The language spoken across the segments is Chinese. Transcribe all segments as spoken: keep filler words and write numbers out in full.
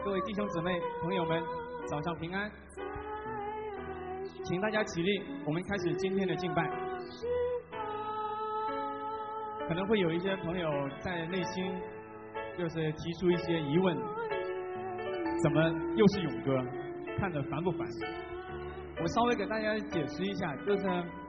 各位弟兄姊妹、朋友们，早上平安！请大家起立，我们开始今天的敬拜。可能会有一些朋友在内心就是提出一些疑问：怎么又是勇哥？看得烦不烦？我稍微给大家解释一下，就是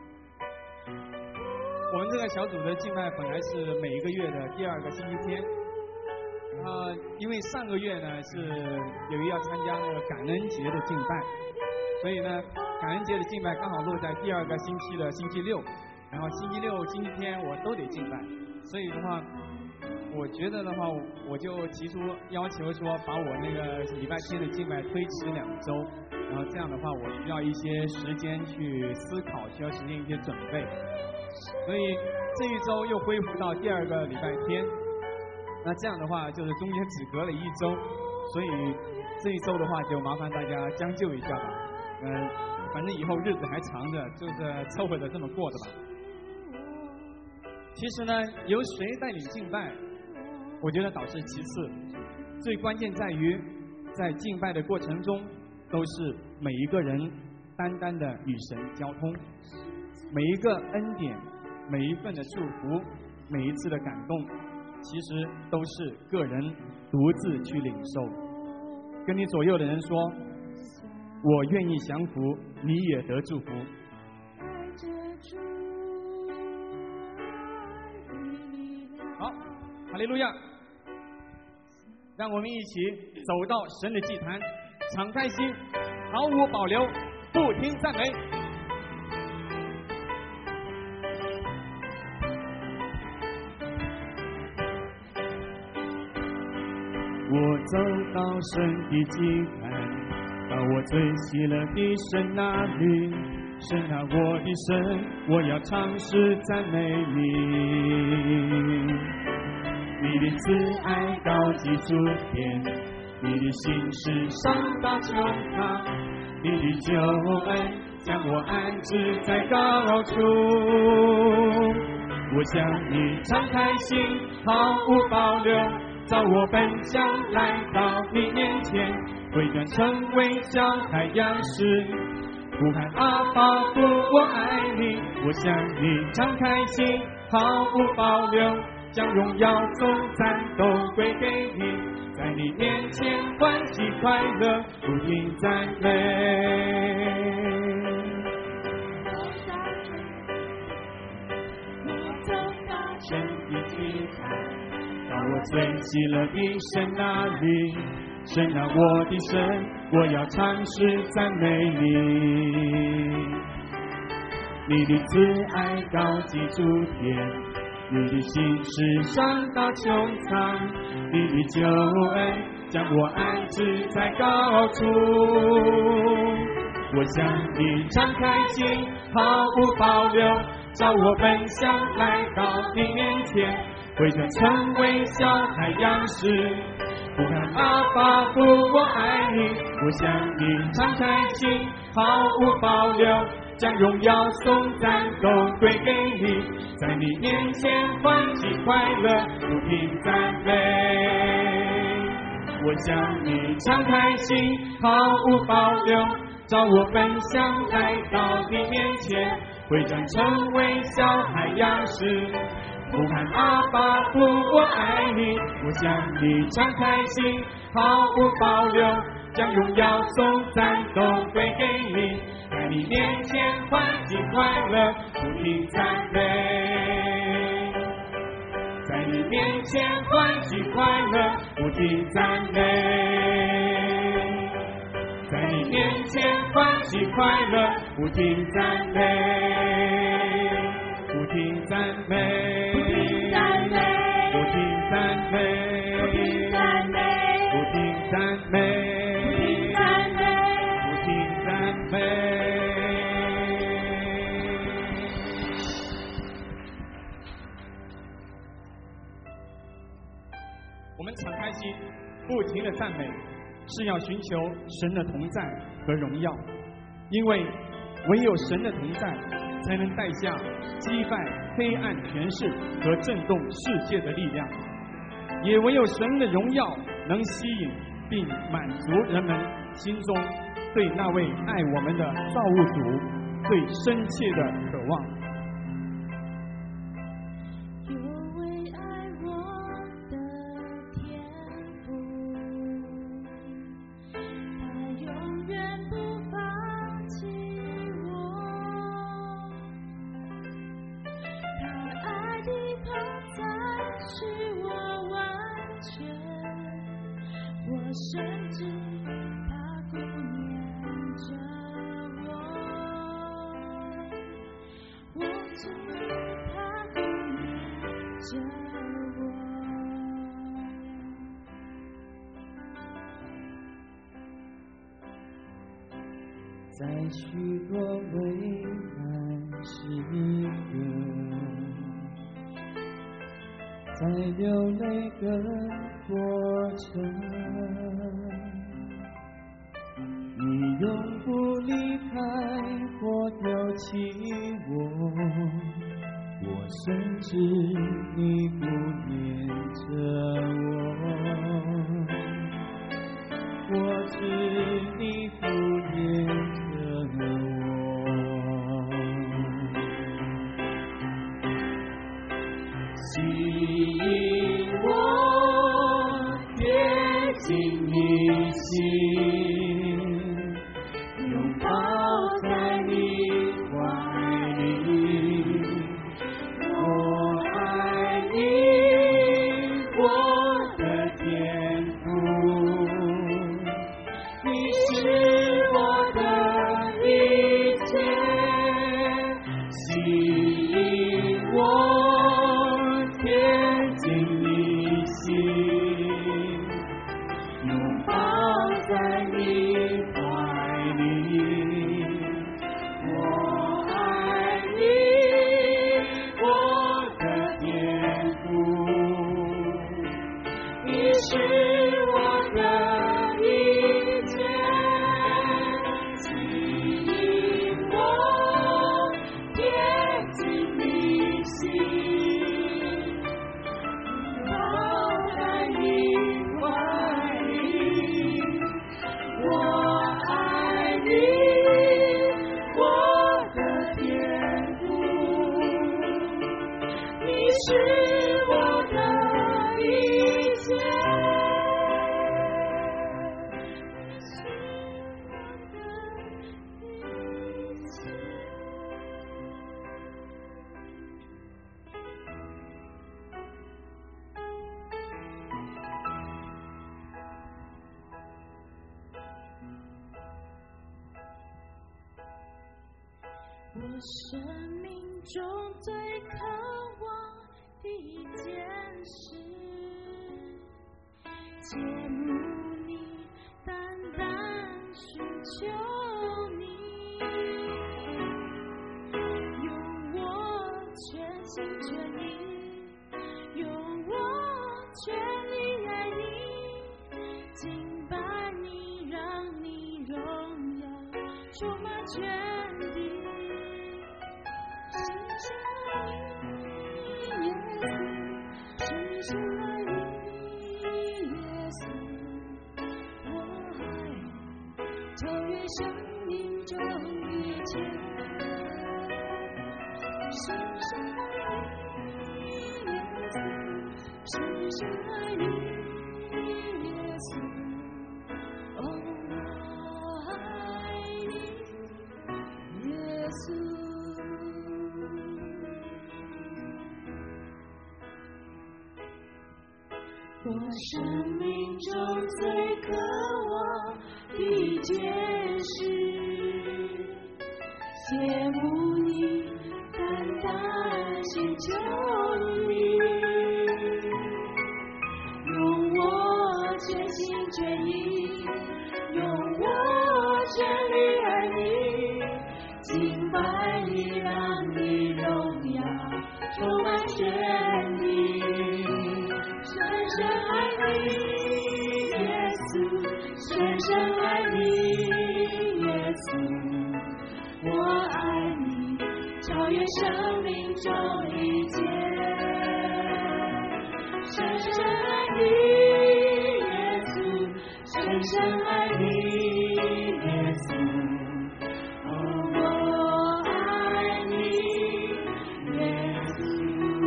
我们这个小组的敬拜本来是每一个月的第二个星期天。呃，因为上个月呢是由于要参加那个感恩节的敬拜，所以呢感恩节的敬拜刚好落在第二个星期的星期六，然后星期六、星期天我都得敬拜，所以的话，我觉得的话，我就提出要求说，把我那个礼拜天的敬拜推迟两周，然后这样的话，我需要一些时间去思考，需要时间一些准备，所以这一周又恢复到第二个礼拜天。那这样的话，就是中间只隔了一周，所以这一周的话，就麻烦大家将就一下吧。嗯、呃，反正以后日子还长着，就是凑合着这么过的吧。其实呢，由谁带领敬拜，我觉得倒是其次，最关键在于在敬拜的过程中，都是每一个人单单的与神交通，每一个恩典，每一份的祝福，每一次的感动。其实都是个人独自去领受。跟你左右的人说，我愿意降服，你也得祝福。好，哈利路亚！让我们一起走到神的祭坛，敞开心，毫无保留，不停赞美。 我走到神的祭坛，到我最喜乐的神那里，神啊，我的神，我要唱诗赞美你。你的慈爱高及诸天，你的心事上到穹苍，你的救恩将我安置在高处。我向你敞开心，毫无保留，照我本相来到你面前，回转成为小太阳时，呼喊阿爸父，我爱你。我向你敞开心，毫无保留，将荣耀颂赞都归给你，在你面前欢喜快乐，不停赞美。神的祭坛，到我最喜乐的神那里，神啊，我的神，我要唱诗赞美你。你的慈爱高及诸天，你的心事上到穹苍，你的救恩将我安置在高处。我向你敞开心，毫无保留，照我本相来到你面前，回转成为小太阳时，呼喊阿爸父，我爱你。我向你敞开心，毫无保留，将荣耀颂赞都归给你，在你面前欢喜快乐，不停赞美。我向你敞开心，毫无保留，照我本相来到你面前，回转成为小太阳时，呼喊阿爸父，我爱你。我向你敞开心，毫无保留，将荣耀颂赞都归给你，在你面前欢喜快乐，不停赞美。在你面前欢喜快乐，不停赞美。在你面前欢喜快乐，不停赞美，不停赞美，不停赞美，不停赞美，不停赞美，不停赞美，不停赞美。 我们敞开心，不停的赞美，是要寻求神的同在和荣耀，因为唯有神的同在，才能带下击败黑暗权势和震动世界的力量，也唯有神的荣耀能吸引并满足人们心中对那位爱我们的造物主最深切的渴望。 在许多危难时刻，在流泪的过程，你永不离开或丢弃我，我深知你不念着我，我知你不念着我，吸引我贴近你心，拥抱在你怀里，我爱你，我的天父，你是我的一切，吸引我贴近你心，拥抱在你怀里，我爱你，我的天父，你是我的一切，吸引我贴近你心，抱在你怀里，我爱你，我的天父，你是我的一切，你是我的一切。我生命中最渴望的一件事，切慕你，单单寻求你，用我全心全意，用我全力爱你，敬拜你，让你荣耀充满全地。深深爱你，耶稣，深深爱你，耶稣，我爱你，超越生命中一切。深深爱你，耶稣，深深爱你，耶稣，哦，我爱你，耶稣。我生命中最渴望的一件事，羡慕你，单单寻求你，用我全心全意，用我全力爱你，敬拜你，让你荣耀充满全地。深深爱你，耶稣，深深爱你，耶稣，我爱你，超越生命中一切。深深爱你，耶稣，深深爱你，耶稣。哦，我爱你，耶稣。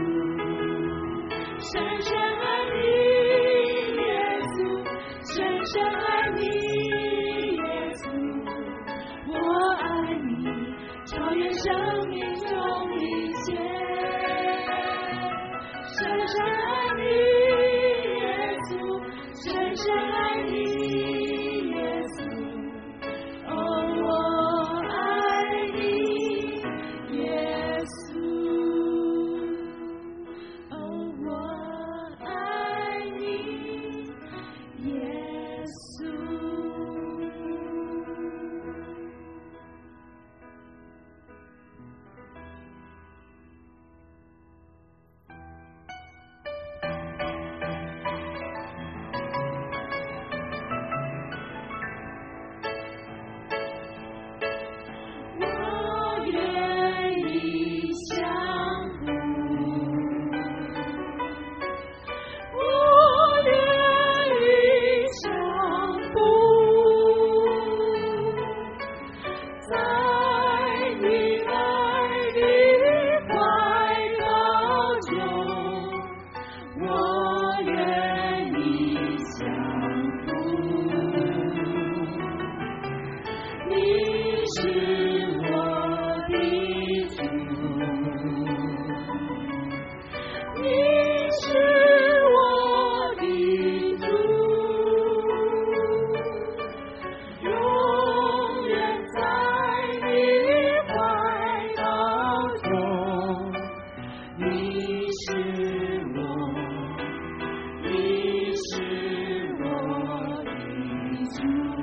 深深爱你，耶稣。深深爱你，耶稣。我爱你，超越生命中一切。深深爱你，耶稣。深深爱你，耶稣。哦，我爱你，耶稣。哦，我爱你，耶稣。我愿意降服，我愿意降服，在你爱的怀抱中，我愿意降服。你是我的主，你是我的主，永远在你怀抱中。你是我，你是我的主。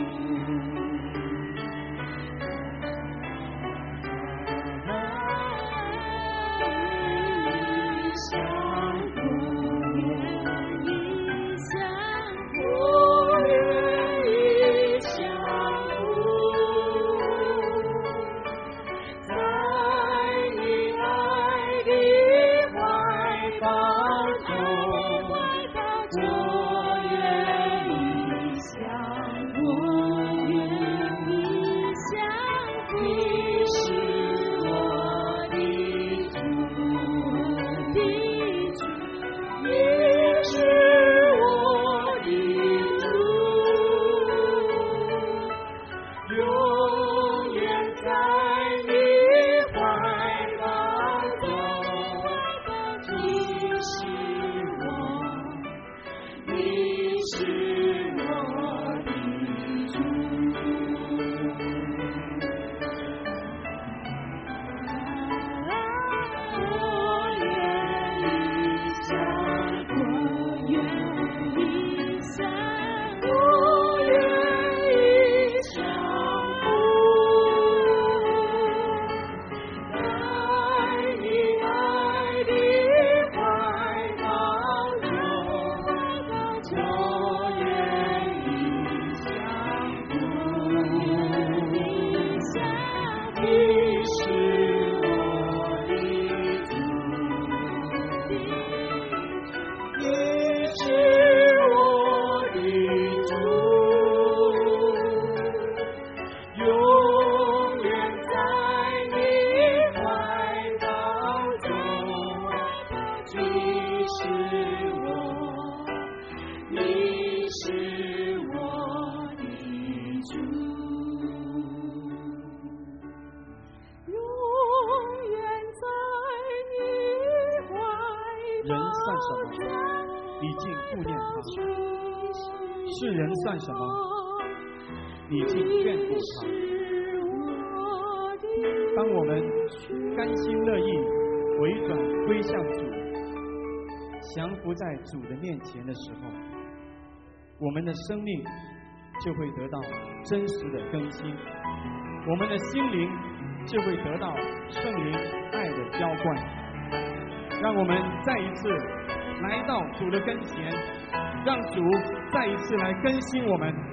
人算什么？你竟顾念他；世人算什么？你竟眷顾他。当我们甘心乐意回转归向主，降服在主的面前的时候，我们的生命就会得到真实的更新，我们的心灵就会得到圣灵爱的浇灌。让我们再一次来到主的跟前，让主再一次来更新我们。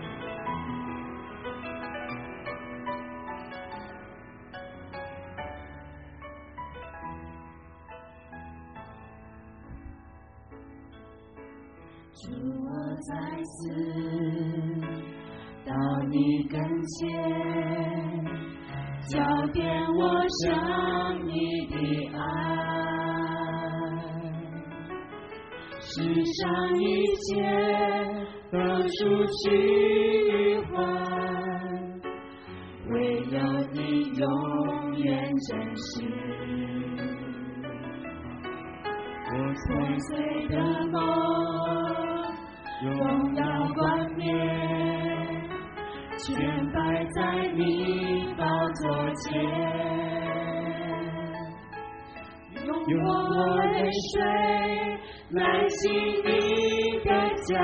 主，我再次到你跟前，交点我想你的爱，世上一切都除去换，唯有你永远真实。我破碎的梦，荣耀冠冕，全摆在你宝座前，用我泪水来洗你的脚，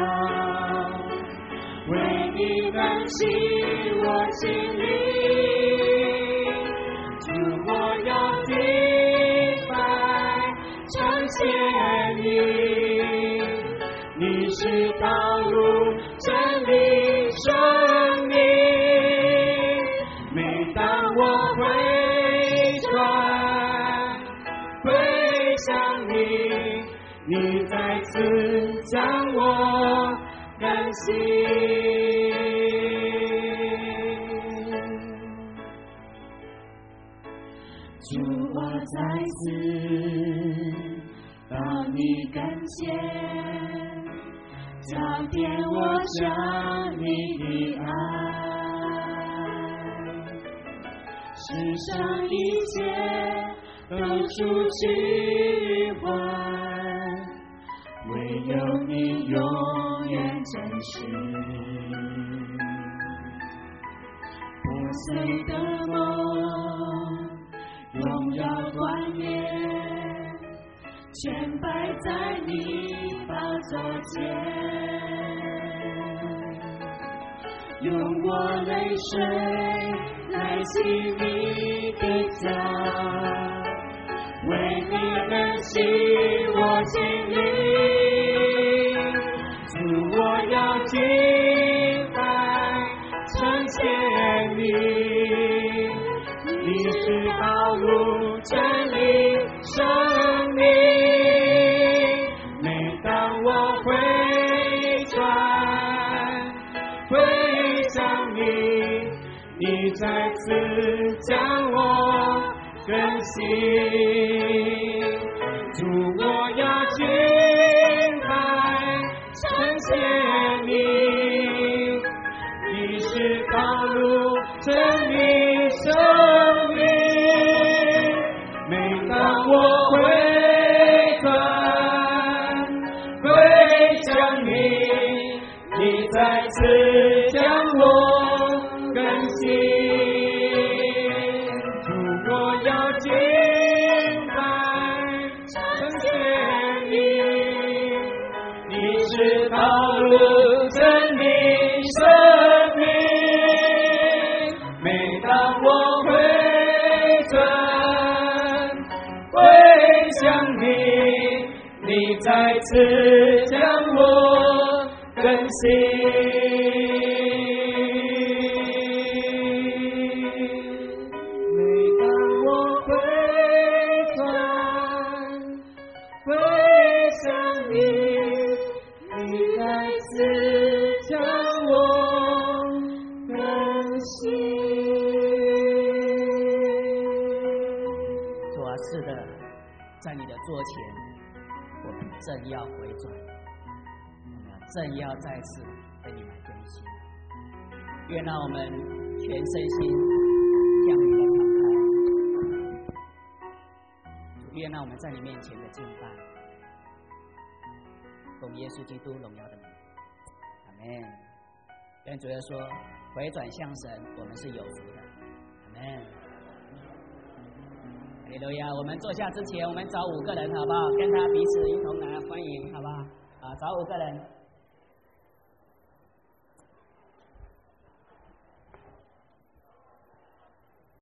为你燃起我心灵，主，我要敬拜称谢你，你是道路真理生命，每当我回转归向你，你再次将我更新。主，我再次到你跟前，交点我想你的爱，世上一切都除去换，唯有你永远真实。破碎的梦，荣耀冠冕，全摆在你宝座前，用我泪水来洗你的脚，为你燃起我心灵，主，我要敬拜称谢你，你是道路真理生命，每当我回转归向你，你再次将我更新，主，我要敬拜称谢你，你是道路真理生命，每当我回转归向你，你再次将我更新，主，我要敬拜称谢你，你是道路真理生命，每当我回转归向你，你再次将我更新。座前，我们正要回转，我们正要再次跟你来更新。愿让我们全身心向你来敞开，愿让我们在你面前的敬拜，奉耶稣基督荣耀的名，阿们。跟主耶稣说，回转向神，我们是有福的，阿们。哈利路亚！我们坐下之前，我们找五个人，好不好？跟他彼此一同来欢迎，好不好？啊，找五个人。